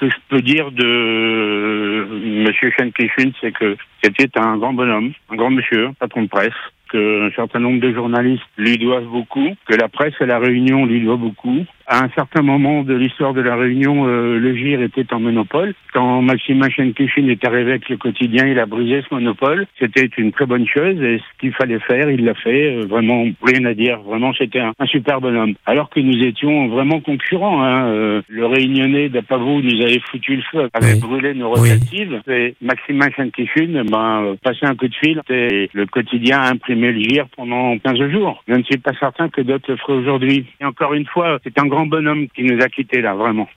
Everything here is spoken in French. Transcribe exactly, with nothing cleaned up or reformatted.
que je peux dire de Monsieur Schenkishin, c'est que c'était un grand bonhomme, un grand monsieur, patron de presse, qu'un certain nombre de journalistes lui doivent beaucoup, que la presse à La Réunion lui doit beaucoup. À un certain moment de l'histoire de La Réunion, euh, le G I R était en monopole. Quand Maximin Schenkishin est arrivé avec le quotidien, il a brisé ce monopole. C'était une très bonne chose et ce qu'il fallait faire, il l'a fait. Euh, vraiment, rien à dire. Vraiment, c'était un, un super bonhomme. Alors que nous étions vraiment concurrents. Hein. Euh, le Réunionnais d'Apavou nous avait foutu le feu, avait oui. brûlé nos Oui. rotative. Et Maximin Schenkishin, ben, euh, passait un coup de fil et le quotidien a imprimé le G I R pendant quinze jours. Je ne suis pas certain que d'autres le feraient aujourd'hui. Et encore une fois, c'est un grand bonhomme qui nous a quittés là, vraiment.